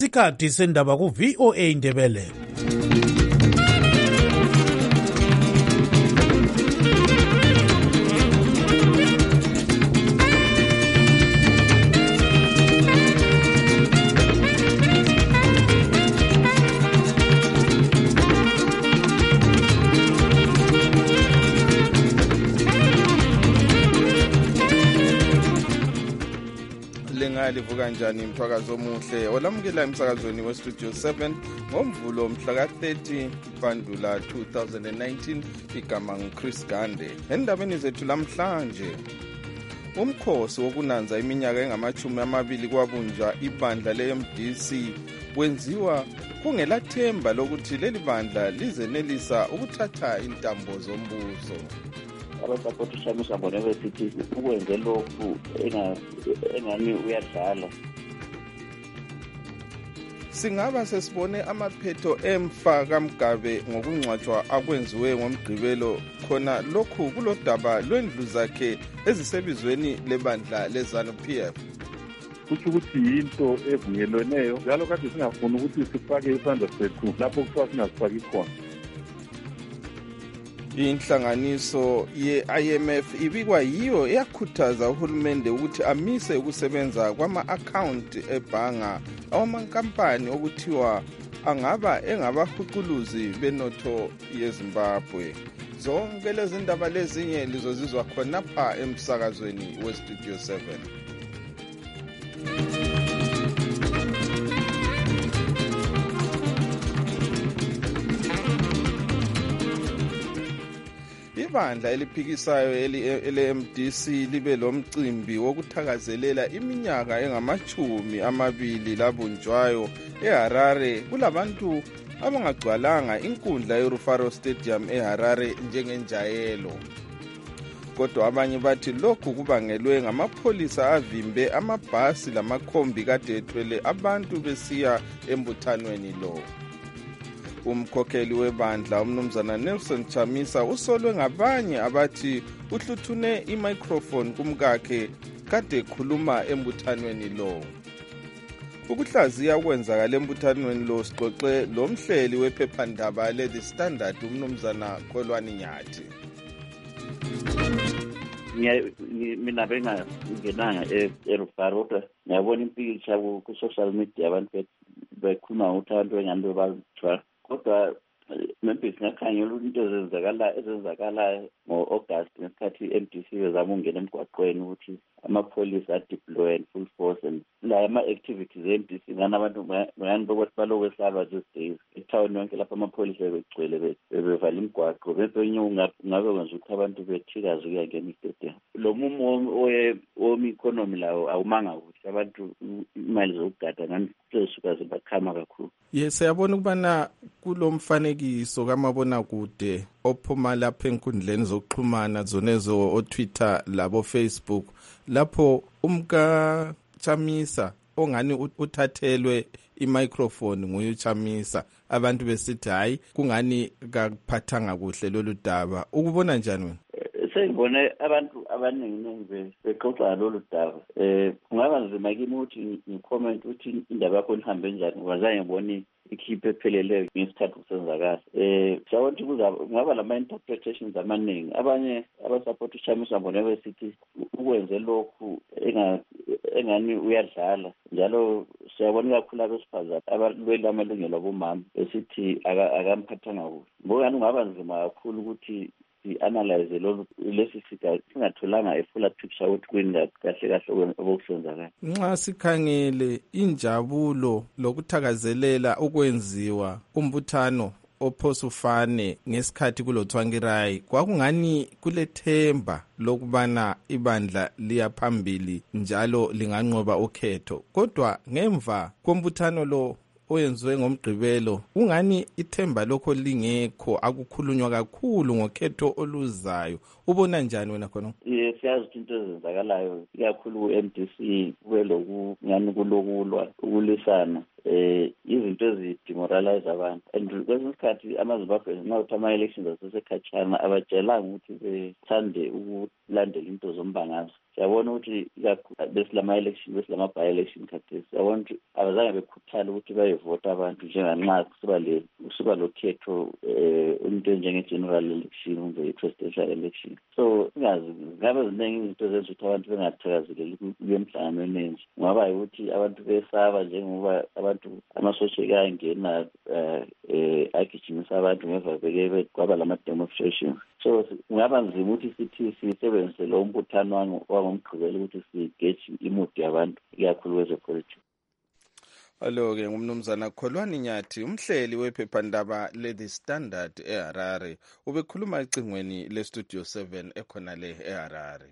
Isikhathi sendaba ku VOA Indebele. Livuka kanjani mthwakazo omuhle olamukela emsakazweni westudio 7 ngomvulo mhla ka-30 Bandula 2019. Igama nguChris Gande. Endabeni zethu lamhlanje, umkhosi wokunanza iminyaka engama-20 kwabunjwa ibandla le-MDC wenziwa kungelathemba lokuthi leli bandla lizenelisa ukuthatha intambo zombuso. Abasapoti Shamisa Mbonebe sithi ukwenze lokhu engani uyadlala. Singaba sesibone amaphetho emfa kaMgabe ngokungcwatshwa akwenziwe ngoMgqibelo, khona lokhu kulodaba lwendlu zakhe ezisebizweni lebandla leZANU-PF. Kusho ukuthi yinto evunyelweneyo, njalo kade singafuni ukuthi sifake isandla sethu lapho kuthiwa singasifaki khona. Inhlanganiso ye-IMF ibikwa yiyo eyakhuthaza uhulumende ukuthi amise ukusebenza kwama-akhawunti ebhanga awamankampani okuthiwa angaba engabahuquluzi benotho yeZimbabwe. Zonke lezi ndaba lezinye lizozizwa khonapha emsakazweni westudio 7. Ibandla eliphikisayo ele-MDC libe lomcimbi wokuthakazelela iminyaka engama-20 labunjwayo eHarare. Kulabantu abangagcwalanga inkundla yeRufaro Stadium eHarare njengenjayelo, kodwa abanye bathi lokhu kubangelwe ngamapholisa avimbe amabhasi lamakhombi kade ethwele abantu besiya embuthanweni lo. Umkhokheli webandla umnumzana Nelson Chamisa usolwe ngabanye abathi uhluthune imicrophone kumkakhe kade ekhuluma embuthanweni lo. Ukuhlaziya okwenzakala embuthanweni lo sixoxe lomhleli wephephandaba le-The Standard umnumzana Kholwani Nyathi. Mina bengangenanga eRufaro, ngiyabona impikitsha ku-social media abantu bekhuluma ukuthi abantu engani bebathwala. Kodwa maybe singakhangela into ezenzakalayo ngo-August ngesikhathi i-MDC bezama ukungena emgwaqweni ukuthi amapholisa adeploy in full force, and la ama-activities e-MDC ngani abantu ngani bokuthi balokhu esalwa these days etown yonke lapho amapholisa begcwele bevala imigwaqo. Bebenye ungabe kwenza ukuthi abantu bethikaze ukuyangena istadium. Lo mumo omi-economy lawo awumanga kuhle, abantu imali zokugada ngani sesuka zibakhama kakhulu. Yes, siyabona ukubana kulo mfanekiso kamabonakude ophuma lapha enkundleni zokuxhumana zonezo o-Twitter labo Facebook, lapho umka Chamisa ongani uthathelwe imicrophone nguye Chamisa, abantu besithi hayi kungani kakuphathanga kuhle lolu daba. Ukubona njani wena? Sengibone abantu abaningi bexoxa lolu daba. Kungaba nzima kimi ukuthi ngicomment ukuthi indaba yakho ihambe njani, ngazange ngibone ikhiphe epheleleyo ngesikhathi kusenzakala. Siyawuthi kungaba lama-interpretations amaningi. Abanye abasupport uChamisa Mbonebe sithi ukwenze lokhu engani uyadlala, njalo siyabona kakhulu abesifazane abalwela amalungelo abomama besithi akamphathanga kuhle. Ngokani kungaba nzima kakhulu ukuthi si-analyze lesi singatholanga a-full picture ukuthi kuyini kahle okusenzakala. Nxa sikhangele injabulo lokuthakazelela ukwenziwa umbuthano ophosufane ngesikhathi kuloThwangirai, kwakungani kulethemba lokubana ibandla liyaphambili njalo linganqoba ukhetho, kodwa ngemva kombuthano lo oyenziwe ngoMgqibelo ungani ithemba lokho lingekho. Akukhulunywa kakhulu ngokhetho oluzayo. ubona njani wena khona? Siyazi ukuthi into ezenzakalayo ikakhulu ku-MDC kube ngani kulokulwa ukulisana izinto ezidemoralize abantu and kwesinye isikhathi amaZimbabwe nawuthi ama-elections asesekhatshana abatshelanga ukuthi bethande ukulandela into zombangazo. Siyabona ukuthi besilama-election besilama-by-election khathesi siyabona ukuthi abazange bekhuthale ukuthi bayevota abantu njenganxa kusuba lokhetho into njenge-general election kumbe i-presidential election. So ngabe ziningi izinto ezenza ukuthi abantu bengathakazeleli kuyo emhlanganweni enje. Kungaba ukuthi abantu besaba njengoba abantu amasosha ayangena agijimisa abantu ngemva kwaba lama-demonstrations. So kungaba nzima ukuthi sithi sisebenzise lo mbuthano wangomgqibelo ukuthi sigeje imudi yabantu ikakhulu kwezepolitiki. Alo-ke ngumnumzana Kholwani Nyathi, umhleli wephephandaba le-The Standard eHarare, ubekhuluma ecingweni le-Studio 7 ekhona le eHarare.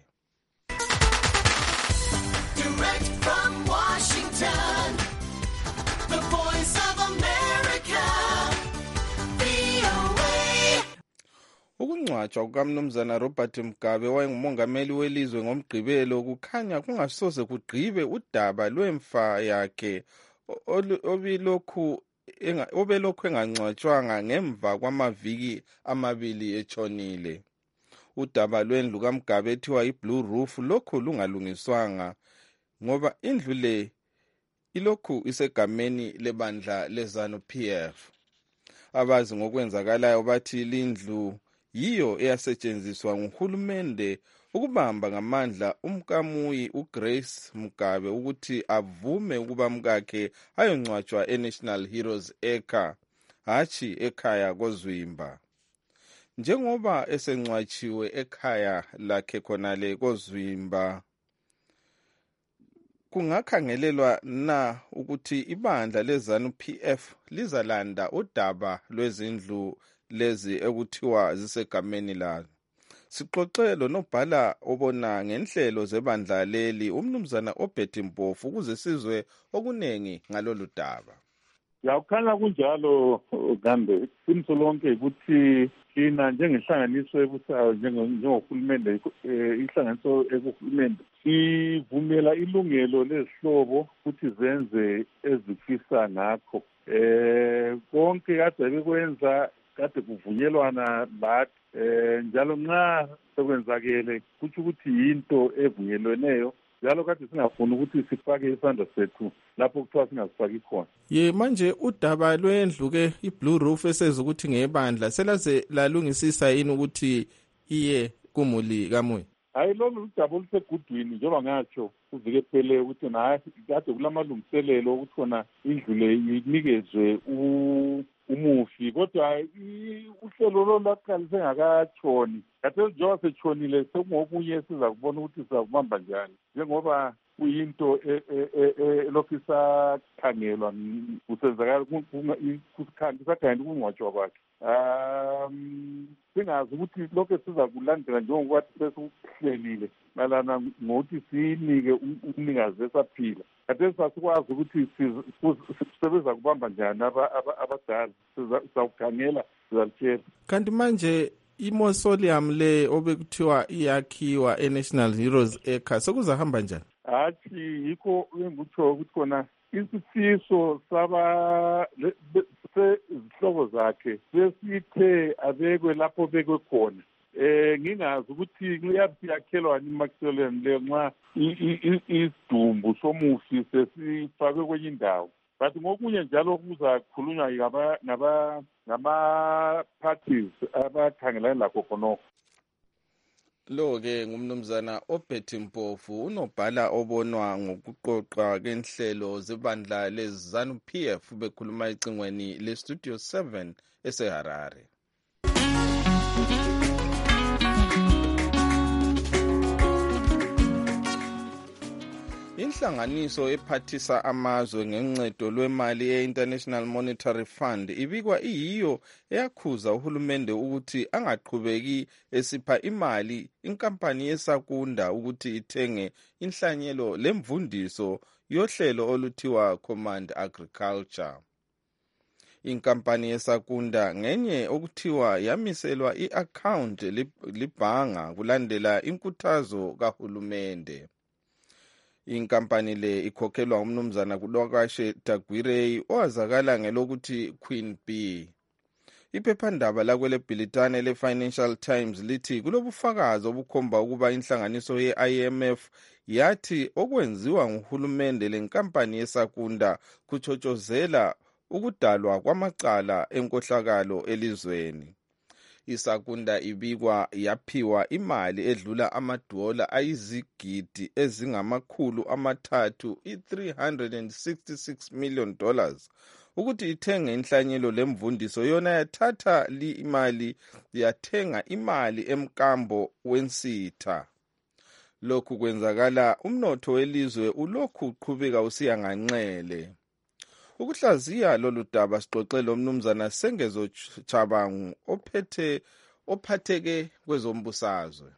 Direct from Washington, the voice of America, VOA. Ukungcwatshwa kukamnumzana Robert Mugabe wayengumongameli welizwe ngomgqibelo kukhanya kungasoze kugqibe udaba lwemfa yakhe obelokhu engangcwatshwanga ngemva kwamaviki amabili etshonile. Udaba lwendlu kaMugabe ethiwa iBlue Roof lokhu lungalungiswanga ngoba indlu le ilokhu isegameni lebandla leZANU-PF. Abazi ngokwenzakalayo bathi lindlu yiyo eyasetshenziswa nguhulumende ukubamba ngamandla umkamuyi uGrace Mugabe ukuthi avume ukuba mkakhe ayongcwatshwa eNational Heroes Acre hatshi ekhaya koZwimba. Njengoba esengcwatshiwe ekhaya lakhe khonale koZwimba, kungakhangelelwa na ukuthi ibandla leZANU-PF lizalanda udaba lwezindlu lezi ekuthiwa zisegameni lazo. Sixoxelo nobhala obona ngenhlelo zebandla leli umnumzana Obeti Mpofu ukuze sizwe okunengi ngalolu daba. Yakukhala kunjalo kambe iqiniso lonke ukuthi thina njengenhlanganiso ebusayo njengohulumende inhlanganiso ekuhulumende sivumela ilungelo lezihlobo ukuthi zenze ezifisa ngakho konke kade bekwenza kade kuvunyelwana lathi njalo nxa sekwenzakele kutsho ukuthi yinto evunyelweneyo njalo kade singafuni ukuthi sifake isandla sethu lapho kuthiwa singasifaki khona. Manje udaba lwendlu ke iBlue Roof eseza ukuthi ngebandla selaze lalungisisa yini ukuthi iye kumuli kamuyi? Hayi lolu udaba olusegudwini njengoba ngatsho kuvike phele ukuthi naye kade kulamalungiselelo ukuthi khona indlu le inikezwe umufi kodwa uhlelo lolwaqala sengakatshoni kade njengoba setshonile sekungokunye siza kubona ukuthi siza kubamba njani njengoba kuyinto elokhu isakhangelwa kusenzakala kusakhangela ukungcwatshwa kwakhe. Singazi ukuthi lokho siza kulandela njengoba sesikuhlelile malana ngokuthi sinike umnikazi esaphila kade sasikwazi ukuthi sisebenza kubamba njani abadala sizawukhangela sizalitshela. Kanti manje imausoleum le obekuthiwa iyakhiwa eNational Heroes Acre sekuzahamba njani? Hathi yikho engikutsho ukuthi khona isifiso sezihlobo zakhe sesithe abekwe lapho bekwe khona ngingazi ukuthi kuyakhelwa imausoleum le nxa isidumbu somufi sesifakwe kwenye indawo but ngokunye njalo kuzakhulunywa ngama-parties abakhangelane lakho khonokho. Lo-ke ngumnumzana Obeti Mpofu unobhala obonwa ngokuqoqwa kenhlelo zebandla leZANU-PF bekhuluma ecingweni le-Studio 7 eseHarare. Inhlanganiso ephathisa amazwe ngencedo lwemali ye-International Monetary Fund ibikwa iyiyo eyakhuza uhulumende ukuthi angaqhubeki esipha imali inkampani yesakunda ukuthi ithenge inhlanyelo lemvundiso yohlelo oluthiwa Command Agriculture. Inkampani yeSakunda ngenye okuthiwa yamiselwa i-account libhanga kulandela inkuthazo kahulumende. Inkampani le ikhokhelwa umnumzana Kulwakashe Tagwirei owazakala ngelokuthi Queen B. Iphephandaba lakwele Bhilitane le-Financial Times lithi kulobufakazi obukhomba ukuba inhlanganiso ye-IMF yathi okwenziwa nguhulumende lenkampani yeSakunda kuchotshozela ukudalwa kwamacala enkohlakalo elizweni. ISakunda ibikwa yaphiwa imali edlula amadola ayizigidi ezingama-300 $366 million ukuthi ithenge inhlanyelo lemvundiso yona yathatha imali yathenga imali emkambo wensitha. Lokhu kwenzakala umnotho welizwe ulokhu uqhubeka usiya nganxele. Ukuhlaziya lolu daba sixoxe lo mnumzana Sengezo Chabangu ophatheke kwezombusazwe.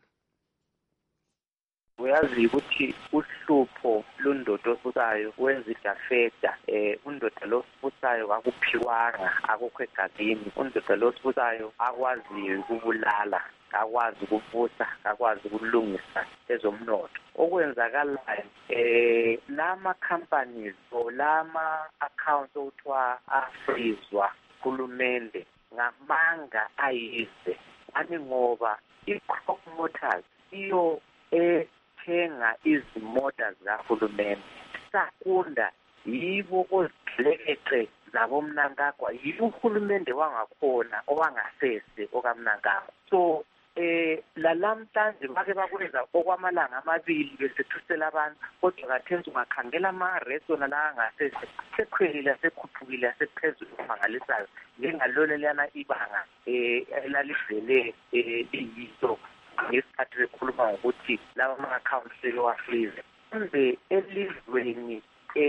Uyazi ukuthi uhlupho lundodo ofusayo wenzidafeda undoda lo ofusayo akuphiwanga akukho egazini undoda lo ofusayo akwazi ukubulala akwazi ukuvusa akwazi ukulungisa ezomnotho okwenzakalayo lama companies lama accounts othiwa afrizwa hulumende ngamanga ayize ani ngoba iCrop Motors iyo thenga izimota zikahulumende. Sakunda yibo oziglekeqe zabomnankagwa yibo uhulumende wangakhona owangasese okamnankagwa. So lalamhlanje bake bakwenza okwamalanga amabili besethusela abantu kodwa kathesi ungakhangela ama-restaurant la angasese sekhwelile sekhuphukile asephezulu omangalisayo njengalolo liyana ibanga elalivele liyiso ngesikhathi bekhuluma ngokuthi lawa ama-accounts selewafrize kambe elizweni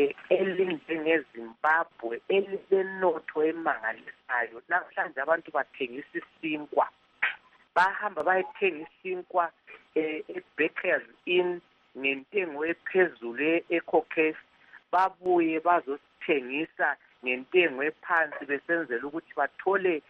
elinjengeZimbabwe elilenotho emangalisayo namhlanje abantu bathengisa isinkwa bahamba bayethenga isinkwa eBakers Inn ngentengo ephezulu eCocaine babuye bazosithengisa ngentengo ephansi besenzela ukuthi bathole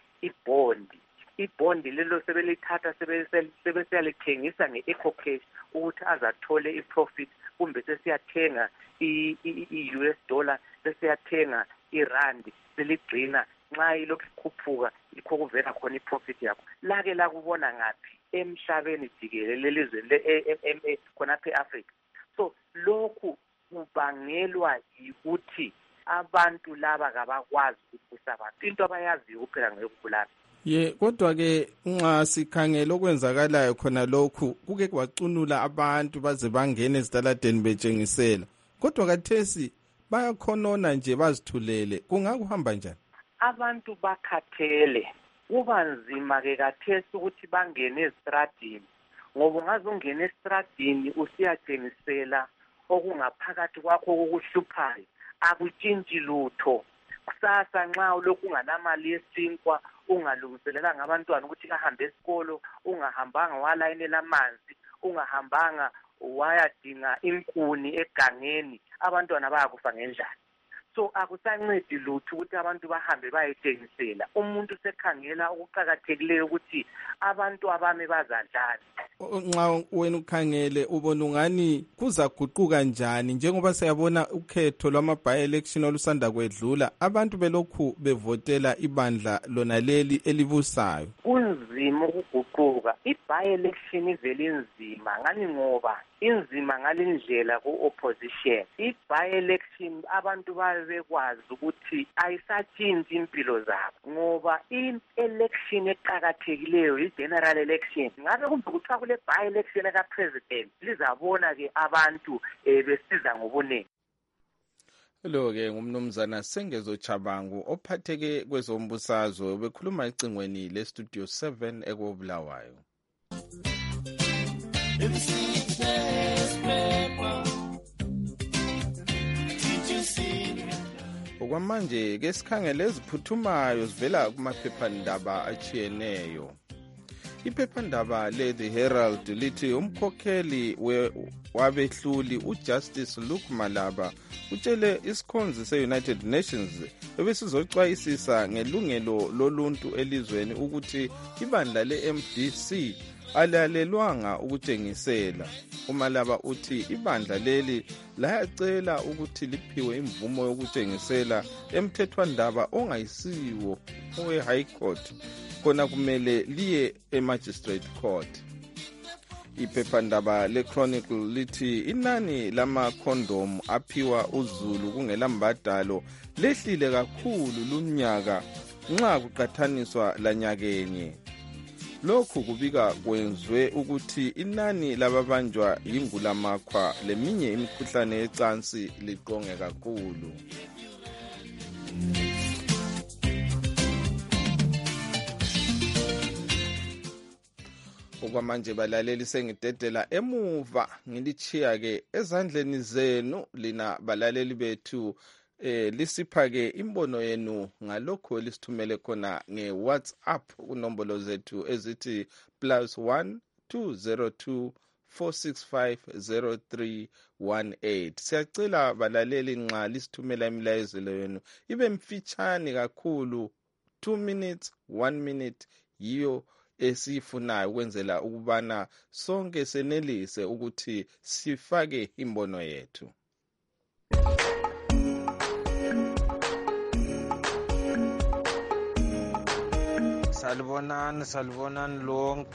ibondi lelo sebelithatha sebesiyalithengisa nge-ecocash ukuthi azathole i-profit kumbe sesiyathenga i-US dollar sesiyathenga irandi seligcina nxa ilokhu ikhuphuka yikho kuvela khona i-profit yakho lake lakubona ngaphi emhlabeni jikelele lelizwe khonapha e-Africa. So lokhu kubangelwa yikuthi abantu laba kabakwazi ukubusa abantu into abayaziyo kuphela ngekubulala. Kodwa ke nxa sikhangela okwenzakalayo khona lokhu kuke kwacunula abantu baze bangene ezitaladeni betshengisela kodwa kathesi bayakhonona nje bazithulele kungakuhamba njani? Abantu bakhathele kuba nzima ke kathesi ukuthi bangene ezitradini ngoba ungazungena esitradini usiyatshengisela okungaphakathi kwakho okuhluphayo akutshintshi lutho. Kusasa nxa ulokhu unganamali yesinkwa ungalungiselelanga abantwana ukuthi ahambe esikolo ungahambanga walayinela amanzi ungahambanga wayadinga inkuni egangeni abantwana bayakufa ngendlala. So akusancedi lutho ukuthi abantu bahambe bayethengisela umuntu sekhangela okuqhakathekileyo ukuthi abantu abami bazadlala. Nxa wena ukhangele ubona ungani kuzaguquka njani njengoba siyabona ukhetho lwama-by-election olusanda kwedlula abantu belokhu bevotela ibandla lona leli elibusayo? Kunzima ukuguquka i-by-election ivele inzima ngani ngoba inzima ngalindlela ku-opposition. I-by-election abantu babekwazi ukuthi ayisatshintshi impilo zabo ngoba i-election eqhakathekileyo i-general election ngabe kumbe kuthiwa kule by-election eka-president lizabona-ke abantu besiza ngobunengi. Lo-ke ngumnumzana Sengezo Chabangu ophatheke kwezombusazwe bekhuluma ecingweni le-Studio 7 ekobulawayo. Okwamanje ke sikhangele eziphuthumayo zivela kumaphephandaba atshiyeneyo. iphephandaba le-The Herald lithi umkhokheli wabehluli uJustice Luke Malaba utshele isikhonzi se-United Nations ebesizocwayisisa ngelungelo loluntu elizweni ukuthi ibandla le-MDC alalelwanga ukutshengisela. uMalaba uthi ibandla leli layacela ukuthi liphiwe imvumo yokutshengisela emthethwandaba ongayisiwo owe-High Court, khona kumele liye e-Magistrate Court. Iphephandaba le-Chronicle lithi inani lamakhondomu aphiwa uZulu kungelambadalo lehlile kakhulu lumnyaka nxa kuqathaniswa lanyakenye. Lokhu kubika kwenzwe ukuthi inani lababanjwa yingulamakhwa leminye imikhuhlane yecansi liqonge kakhulu. Okwamanje balaleli sengidedela emuva ngilichiya ke ezandleni zenu lina balaleli bethu lisipha-ke imbono yenu ngalokho elisithumele khona nge-WhatsApp kunombolo zethu ezithi +1 202 465 0318. Siyacela balaleli nxa lisithumela imilayezelo yenu ibe mfitshane kakhulu, 2 minutes 1 minute yiyo esiyifunayo ukwenzela ukubana sonke senelise ukuthi sifake imbono yethu. Salibonani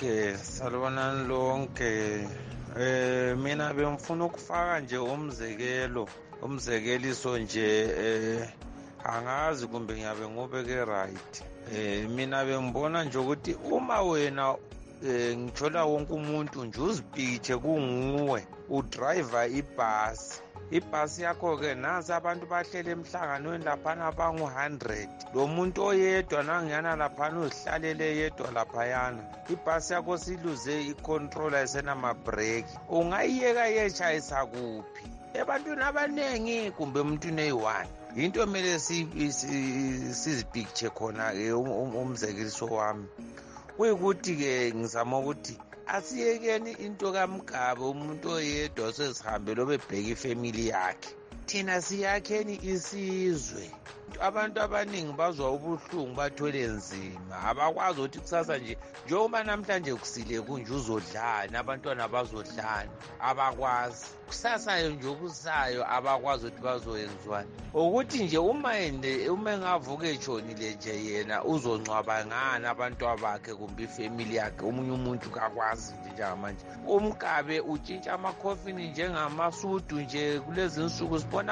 lonke. Mina bengifuna ukufaka nje umzekeliso nje angazi kumbe ngiyabe ngobeke right. Mina bengibona nje ukuthi uma wena ngithola wonke umuntu nje uzipithe kunguwe udriver ibhasi yakho-ke nansi abantu bahlele emhlanganweni laphana bangu-100, lo muntu oyedwa nangiyana laphana uzihlalele yedwa laphayana, ibhasi yakho siluze icontrol ayisenamabhreki, ungayiyeka yetshayisa kuphi ebantwini abanengi kumbe emntwini eyi-1? Into mele sizipicture khona-ke umzekeliso wami kuyikuthi-ke ngizama ukuthi asiyekeni into kaMgabe, umuntu oyedwa sezihambele obebheka ifamily yakhe. Thina siyakheni isizwe. Abantu abaningi bazwa ubuhlungu bathwele nzima, abakwazi ukuthi kusasa nje njengoba namhlanje kusile kunje uzodlana, abantwana bazodlana, abakwazi kusasayo nje okusayo, abakwazi ukuthi bazoyenziwani. Ukuthi nje uma engavuka etshonile nje yena uzoncwaba ngani abantwana bakhe kumbe ifamily yakhe, omunye umuntu kakwazi nje njengamanje. UMgabe utshintsha amakhofini njengamasudu nje kulezi nsuku sibona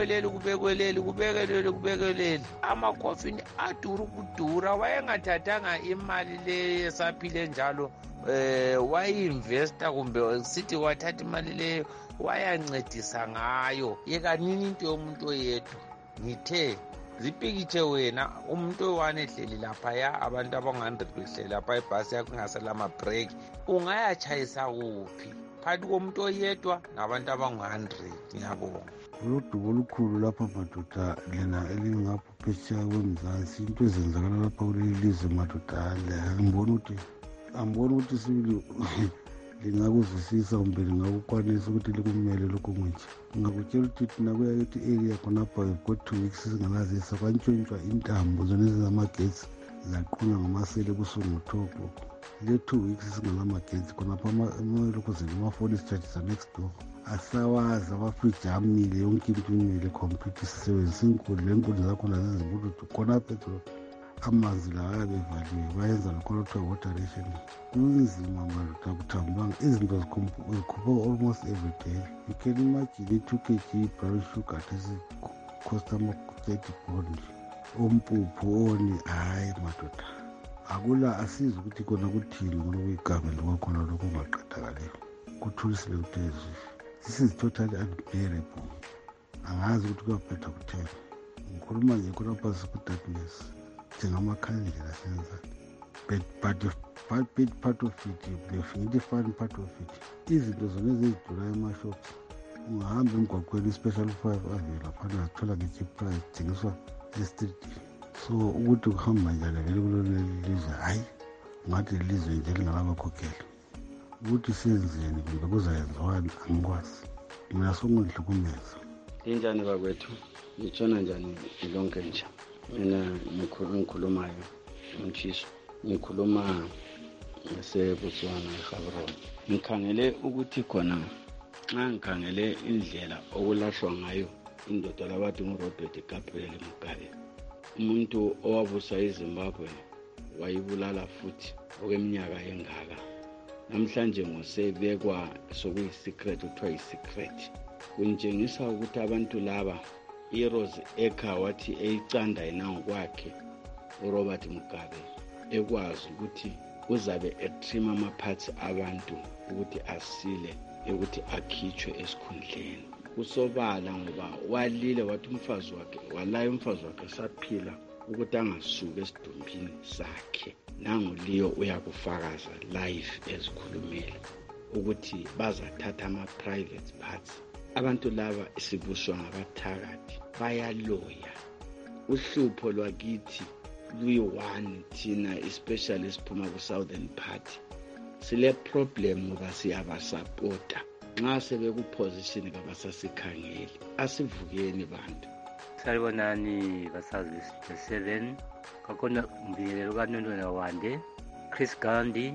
kubekeleli amakhofini aduru kudura. Wayengathathanga imali le esaphile njalo wayinvesta kumbe sithi wathatha imali leyo wayancedisa ngayo. Yeka nini into yomuntu oyedwa. Ngithe zipikitshe wena umuntu oyi-1 ehleli laphaya, abantu abangu-100 behleli lapha ibhasi yakho ingasela amabhreki, ungayatshayisa kuphi phakathi komuntu oyedwa nabantu abangu-100? Ngiyabonga. Udubo olukhulu lapha madoda lena elingapho phesheya kwemzansi, into ezenzakala lapha kuleli lizwe madoda angiboni ukuthi sibili lingakuzwisisa kumbe lingakukwanisa ukuthi likumele lokho kunje. Ngingakutshela ukuthi thina kuyayithi area khonapha got 2 weeks singanazisa kwantshontshwa intambo zona ezingamagetsi zaqhuna ngamasele kusunguthobo. Le 2 weeks singanamagetsi khonapha lokuzela amafoni sichargisa next door. Asawazi abafriji amile yonke into imile complete sisebenzisa inkulu, le nkulu zakhona zezibututhu khona petrol amanzi lawa ayabevaliwe bayenza lokhona kuthiwa water ration. Kunzima madoda kuthambanga, izinto zikhupha almost every day. You can imagine i-2 kg brown sugar cost ama-30 pound, umpuphu oni hayi madoda akula asizi ukuthi kona kuthini kona kuyigamelo kwakhona lokho ungaqedakaleyo kuthulisile kutezwe. This is totally unbearable. Angazi ukuthi kuyabheda kuthela. Ngikhuluma nje khonapha siku-darkness njengamakhandlela senza, but big part of it, the fun part of it, izinto zona ezidurayo emashops. Ungahamba emgwaqweni i-special 5 avela phana zithola nge-cheap price thengiswa estriti. So ukuthi kuhamba njani vele kuloleli lizwe hayi ngathi lelizwe nje lingababakhokheli ukuthi senzeni kumbe kuzayenziwani angikwazi mina sokungihlukumeza. Linjani bakwethu, ngitshona njani lonke nje? Mina ngikhulumayo umtshiso, ngikhuluma ngaseBotswana eGaborone. Ngikhangele ukuthi khona nxa ngikhangele indlela okulahlwa ngayo indoda labathi nguRobert Gabriel Mugabe, umuntu owabusa iZimbabwe wayibulala futhi okweminyaka engaka. Namhlanje ngosebekwa sokuyisecret, kuthiwa yisecret. Kunjengisa ukuthi abantu laba iRose Eka wathi eyicanda yena ngokwakhe uRobert Mugabe ekwazi ukuthi uzabe etrim amaphathi abantu ukuthi asile, ukuthi akhitshwe esikhundleni. Kusobala ngoba walile wathi umfazi wakhe, walaye umfazi wakhe saphila ukuthi angasuki esidumbini sakhe. Nangu Leo uyakufakaza live ezikhulumela ukuthi bazathatha ama-private parts. Abantu laba sibuswa ngabathakathi bayaloya. Uhlupho lwakithi luyi-one thina, especially siphuma ku-southern party. Sile problem ngoba siyabasapota. Nxa sebekuposition kabasasikhangeli. Asivukeni bantu. Salibonani basazi 7 kakona mbiyelelo kaNono Wande, Chris Gandhi,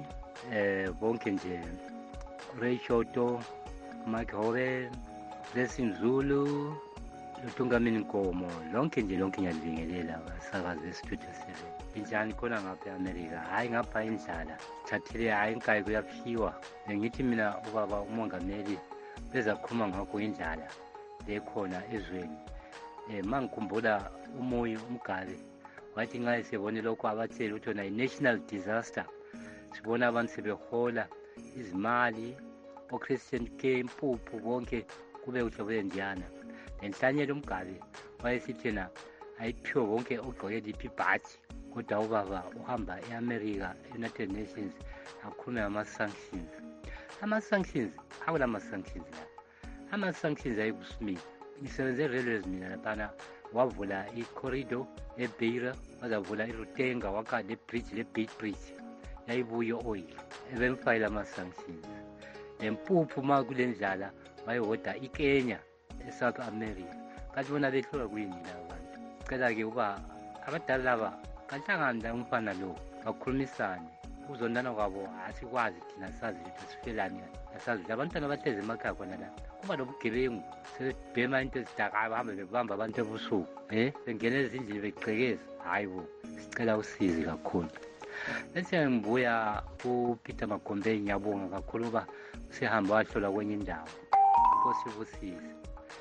bonke nje, Ray Shoto, Mike Hove, Blessing Zulu, Lutungamini Nkomo, lonke ngiyalibingelela basakazi Studio 7. Njani khona ngapha eAmerica? Hayi ngapha indlala. Thathile hayi inkayi kuyaphiwa. Ngithi mina ubaba umongameli beza kukhuluma ngakho indlala lekhona ezweni. Mangikhumbula umoya umgale wathi nxa sibone lokho abathela ukuthi na national disaster, sibona abantu sebehola izimali oChristian Kempuphu bonke kube kuhle njana. Lenhlanyelo umgale wayesithena ayiphiwe bonke ogqoke liphi ibhathi, kodwa ubaba uhamba eAmerica, United Nations, akhuluma ngama-sanctions. Ama-sanctions, awula ama-sanctions la. Ama-sanctions ayikusimile. Ngisebenze railways mina laphana, wavula i-corridor eBeira, wazavula iRutenga, wakha le-bridge, le-Beit Bridge, yayibuye oil, ebemfayela ama-sanctions. Lempuphu ma kule ndlala wayehoda iKenya eSouth America. Kanti bona behlulwa kuyini laba bantu? Cela-ke uba abadala laba kahlangane la umfana lo, bakhulumisane. Ukuzondana kwabo asikwazi thina sazi ukuthi sifelani, asazi ukuthi abantwana bahlezi emakhaya khona la. Kuba nobugebengu, sebebhema into ezidaka, bahambe bebamba abantu ebusuku, bengena ezindlini begqekeza. Hayi bo, sicela usizi kakhulu. Bese ngibuya kuPeter Magombe, ngiyabonga kakhulu uba usehamba wahlola kwenye indawo. Nkosi busize.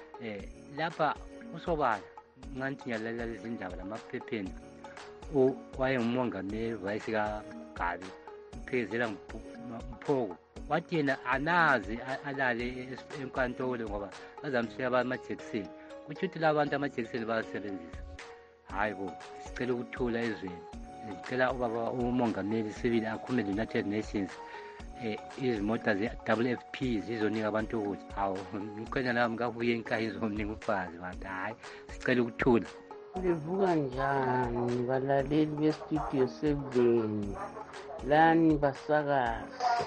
Lapha usobala nganthi ngiyalalela lezi ndaba lamaphepheni. Wayengumongameli wayesika Gabi, uphezela Mphoko. Wathi yena anazi alale enkantolo ngoba bazamhlela amajekiseni. Kuthi ukuthi labantu amajekiseni bayasebenzisa. Hayi bo, sicela ukuthula ezweni. Ngicela ubaba umongameli sibili akhume le-United Nations, izimota ze-WFP zizonika abantu ukuthi hawu ngikhwenya nami ngabuye inkayi zomnika ufazi bantu. Hayi, sicela ukuthula. Livuka njani balaleli bestudio 7 lani basakazi?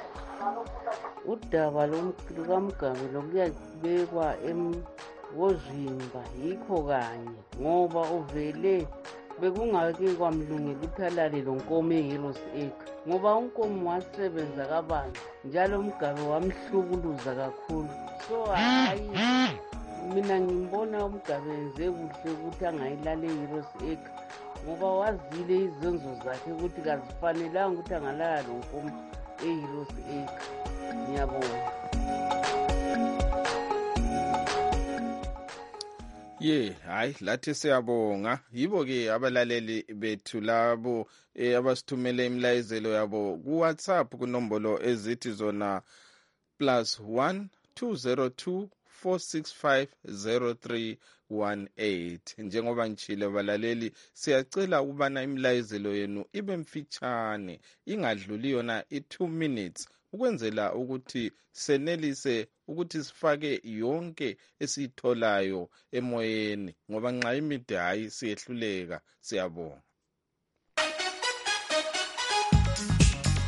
Udaba lukaMugabe lokuyabekwa wozimba yikho kanye ngoba uvele bekungake kwamlungela ukuthi alale lo nkomo eHeroes Acre ngoba unkomo wasebenza kabanzi njalo uMugabe wamhlukuluza kakhulu. So hayi, mina ngimbona uMugabe enze kuhle ukuthi angayilala eHeroes Acre ngoba wazile izenzo zakhe ukuthi kazifanelanga ukuthi angalala lo nkomo eHeroes Acre. Ngiyabonga. Hayi lathi siyabonga. Yibo ke abalaleli bethu labo abasithumele imlayezelo yabo ku WhatsApp kunombolo ezithi zona +1 202 465 0318. Njengoba ngitshile balaleli, siyacela ukubana imlayezelo yenu ibe mfitshane, ingadluli yona i2 minutes, ukwenzela ukuthi senelise ukuthi sifake yonke esiyitholayo emoyeni, ngoba nxa imide hayi siyehluleka. Siyabonga.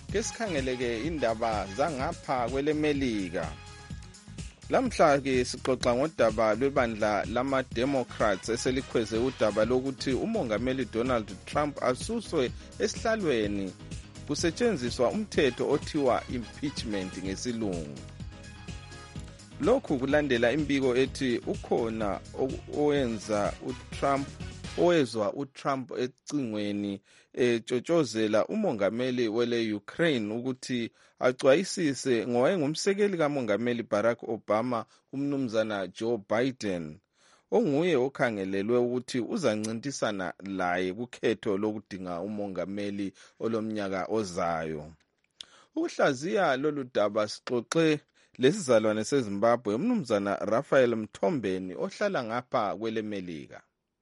ke sikhangeleke indaba zangapha kwelemelika. Lamhla-ke sixoxa ngodaba lwebandla lama-Democrats eselikhweze udaba lokuthi umongameli Donald Trump asuswe esihlalweni kusetshenziswa umthetho othiwa impeachment ngesilungu. Lokhu kulandela imbiko ethi ukhona owezwa uTrump ecingweni etshotshozela umongameli wele Ukraine ukuthi acwayisise ngowayengumsekeli kamongameli Barack Obama umnumzana Joe Biden onguye okhangelelwe ukuthi uzancintisana laye kukhetho lokudinga umongameli olomnyaka ozayo. Ukuhlaziya lolu daba sixoxe lesizalwane seZimbabwe umnumzana Raphael Mthombeni ohlala ngapha kwelemelika.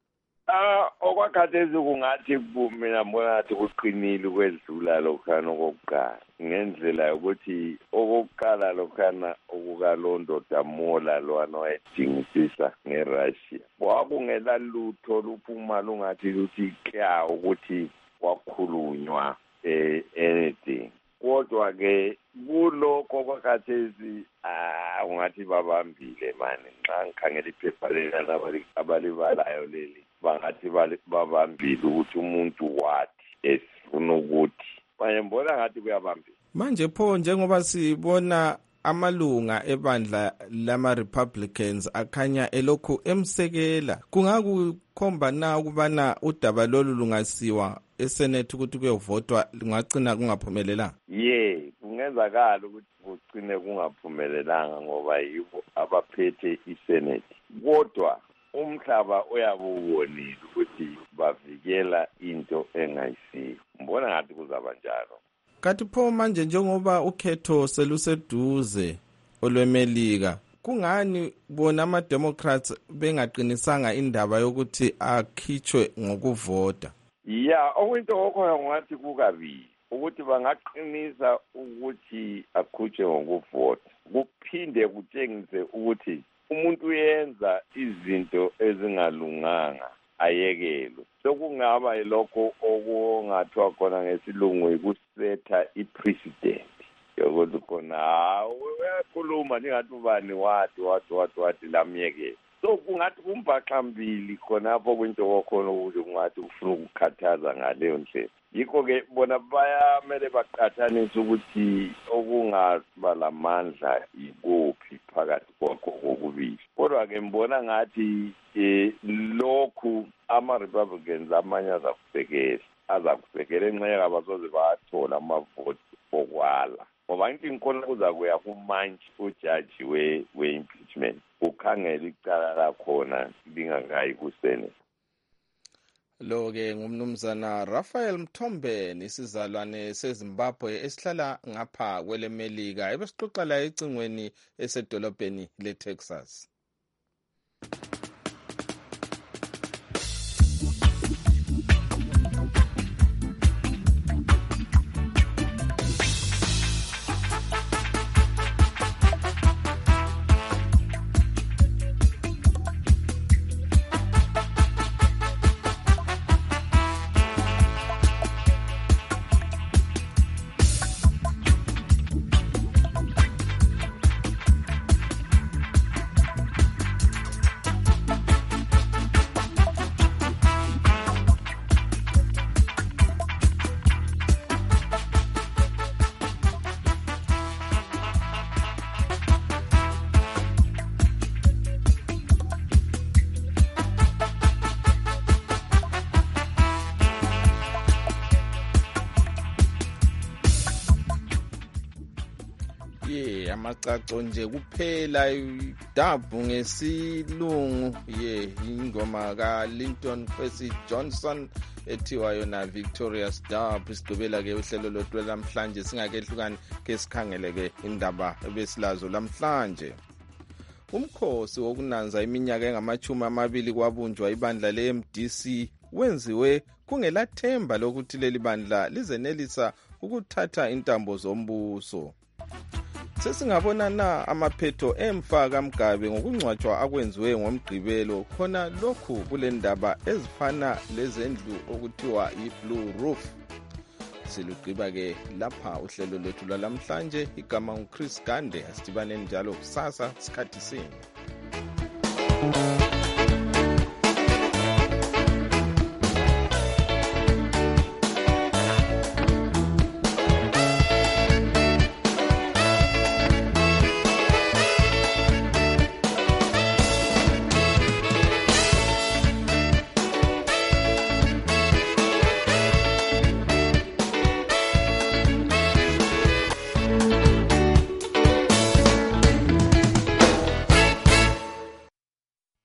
Okwakhathesi kungathi mina mbona ngathi kuqinile ukwedlula lokhana okokuqala ngendlela yokuthi okokuqala lokhana okukalondo damola lwana wayedingisisa ngeRussia kwakungela lutho luphuma lungathi luthi kya ukuthi kwakhulunywa anything. Kodwa ke kuloko kwakhathesi ungathi babambile mani nxa ngikhangela iphepha lena abalibalayo leli bangathi babambile ukuthi umuntu wathi esifuna ukuthi manje mbona ngathi kuyabambile. Manje pho njengoba sibona amalunga ebandla lama-Republicans akhanya elokhu emsekela, kungakukhomba na ukubana udaba lolu lungasiwa eSenate ukuthi kuyovotwa lungagcina kungaphumelelanga? Kungenzakala ukuthi kugcine kungaphumelelanga ngoba yibo abaphethe iSenate. Kodwa umhlaba uyabubonile ukuthi bavikela into engayisiyo. Mbona ngathi kuzaba njalo. Kanti pho manje njengoba ukhetho seluseduze olwemelika, kungani bona ama-Democrats bengaqinisanga indaba yokuthi akhitshwe ngokuvota? Okwinto okhona ngathi kukabili ukuthi bangaqinisa ukuthi akhutshwe ngokuvota. Kuphinde kutshengise ukuthi umuntu uyenza izinto ezingalunganga ayekelwe. Sokungaba lokho okungathiwa khona ngesilungu ikusetha i-precedent yokuthi khona uyakhuluma njengathi ubani wathi lamyekela. So kungathi kumbaxambili khonapho kwinto kokhona ukuthi kungathi ufuna ukukhathaza ngaleyo ndlela. Yikho-ke bona bayamele baqathanise ukuthi okungaba lamandla ikuphi phakathi kwakho kokubili. Kodwa-ke mbona ngathi lokhu ama-Republicans amanye azakusekela enxeka abasoze bathola amavoti okwala. Ngoba ngithi ngikhona kuza kuya kumanje ujaji we-impeachment ukhangela icala lakhona lingakayi kuSenate. Lo-ke ngumnumzana Raphael Mthombeni isizalwane seZimbabwe esihlala ngapha kwelemelika ebesixoxa la ecingweni esedolobheni leTexas. Amacaco nje kuphela idabu ngesilungu ingoma ka Linton Kwesi Johnson ethiwa yona Victorious Dub. Isigqibela ke uhlelo lodwa lamhlanje singakehlukani ke sikhangele ke indaba ebesilazo lamhlanje. Umkhosi wokunanza iminyaka engama-20 kwabunjwa ibandla le-MDC wenziwe kungelathemba lokuthi leli bandla lizenelisa ukuthatha intambo zombuso. Sesingabona na amaphetho emfa kaMgabe ngokungcwatshwa akwenziwe ngomgqibelo khona lokhu kule ndaba ezifana lezendlu okuthiwa i-Blue Roof. silugqiba-ke lapha uhlelo lwethu lwalamhlanje. Igama nguChris Gande. Asidibaneni njalo kusasa sikhathi sinye.